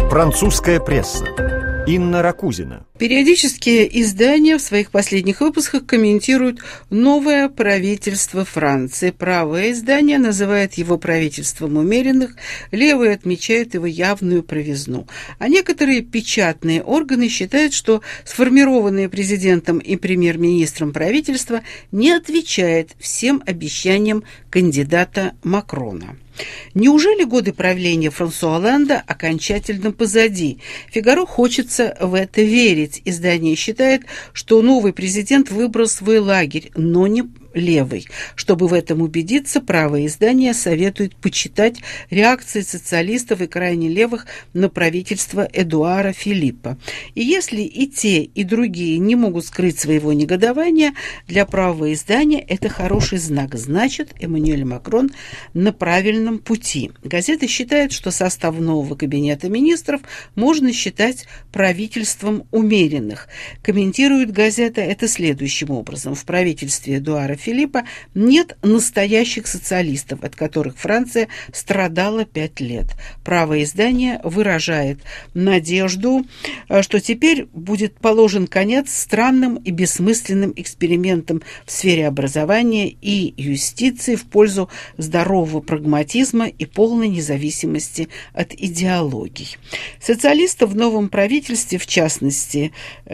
Французская пресса. Инна Ракузина. Периодические издания в своих последних выпусках комментируют новое правительство Франции. Правое издание называет его правительством умеренных, левые отмечают его явную правизну. А некоторые печатные органы считают, что сформированное президентом и премьер-министром правительство не отвечает всем обещаниям кандидата Макрона. Неужели годы правления Франсуа Олланда окончательно позади? «Фигаро» хочется в это верить. Издание считает, что новый президент выбрал свой лагерь, но не левый. Чтобы в этом убедиться, правое издание советует почитать реакции социалистов и крайне левых на правительство Эдуара Филиппа. И если и те, и другие не могут скрыть своего негодования, для правого издания это хороший знак. Значит, Эммануэль Макрон на правильном пути. Газета считает, что состав нового кабинета министров можно считать правительством умеренных. Комментирует газета это следующим образом. В правительстве Эдуара Филиппа нет настоящих социалистов, от которых Франция страдала 5 лет. Правое издание выражает надежду, что теперь будет положен конец странным и бессмысленным экспериментам в сфере образования и юстиции в пользу здорового прагматизма и полной независимости от идеологий. Социалистов в новом правительстве, в частности,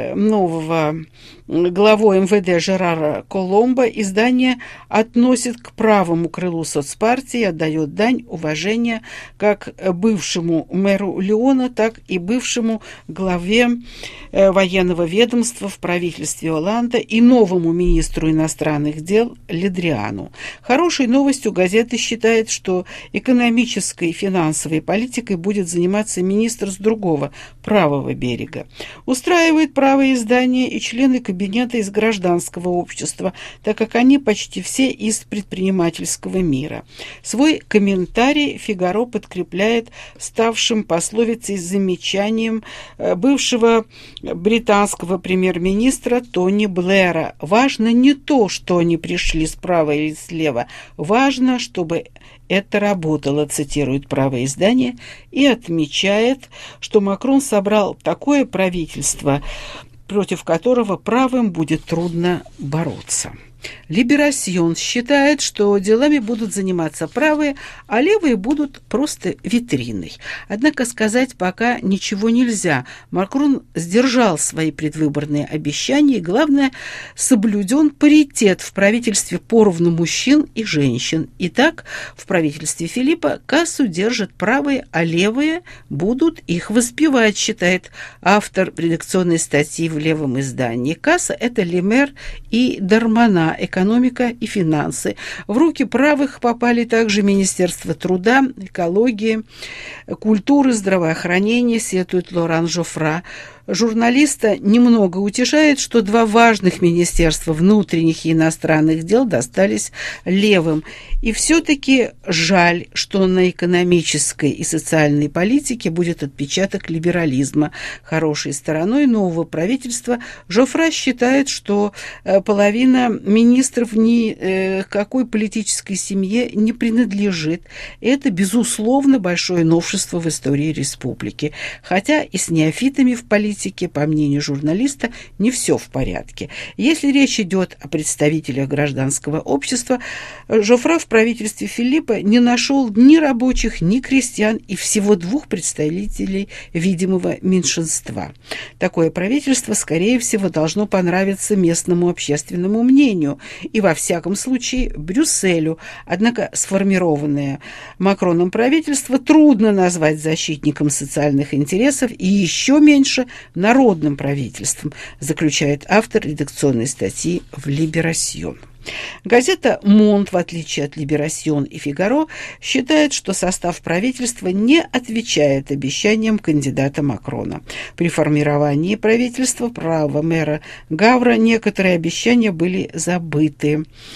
нового главой МВД Жерара Коломбо, издание относит к правому крылу соцпартии и отдает дань уважения как бывшему мэру Лиона, так и бывшему главе военного ведомства в правительстве Олланда и новому министру иностранных дел Ледриану. Хорошей новостью газета считает, что экономической и финансовой политикой будет заниматься министр с другого, правого берега. Устраивает правое издание и члены кабинета из гражданского общества, так как они почти все из предпринимательского мира. Свой комментарий «Фигаро» подкрепляет ставшим пословицей замечанием бывшего британского премьер-министра Тони Блэра. «Важно не то, что они пришли справа или слева, важно, чтобы это работало», цитирует правое издание, и отмечает, что Макрон собрал такое правительство, против которого правым будет трудно бороться. Либерасьон считает, что делами будут заниматься правые, а левые будут просто витриной. Однако сказать пока ничего нельзя. Макрон сдержал свои предвыборные обещания, и, главное, соблюден паритет в правительстве поровну мужчин и женщин. Итак, в правительстве Филиппа кассу держат правые, а левые будут их воспевать, считает автор редакционной статьи в левом издании. Касса – это Лемер и Дармана, экономика и финансы. В руки правых попали также Министерство труда, экологии, культуры, здравоохранения, сетует Лоран Жофра. Журналиста немного утешает, что два важных министерства внутренних и иностранных дел достались левым. И все-таки жаль, что на экономической и социальной политике будет отпечаток либерализма. Хорошей стороной нового правительства Жофра считает, что половина министров ни какой политической семье не принадлежит. Это, безусловно, большое новшество в истории республики. Хотя и с неофитами в политике, по мнению журналиста, не все в порядке. Если речь идет о представителях гражданского общества, Жофра в правительстве Филиппа не нашел ни рабочих, ни крестьян и всего 2 представителей видимого меньшинства. Такое правительство, скорее всего, должно понравиться местному общественному мнению и, во всяком случае, Брюсселю. Однако сформированное Макроном правительство трудно назвать защитником социальных интересов и еще меньше народным правительством, заключает автор редакционной статьи в «Либерасьон». Газета «Монт», в отличие от «Либерасьон» и «Фигаро», считает, что состав правительства не отвечает обещаниям кандидата Макрона. При формировании правительства правого мэра Гавра некоторые обещания были забыты.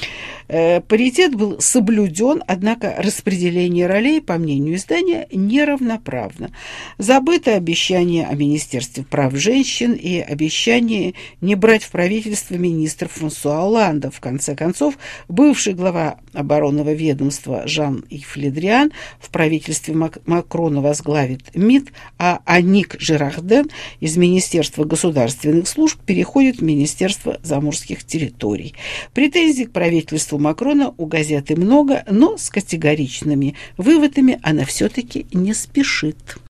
Паритет был соблюден, однако распределение ролей, по мнению издания, неравноправно. Забыто обещание о Министерстве прав женщин и обещание не брать в правительство министра Франсуа Олланда. В конце концов, бывший глава оборонного ведомства Жан-Ив Le Drian в правительстве Макрона возглавит МИД, а Аник Жирарден из Министерства государственных служб переходит в Министерство заморских территорий. Претензий к правительству Макрона у газеты много, но с категоричными выводами она все-таки не спешит.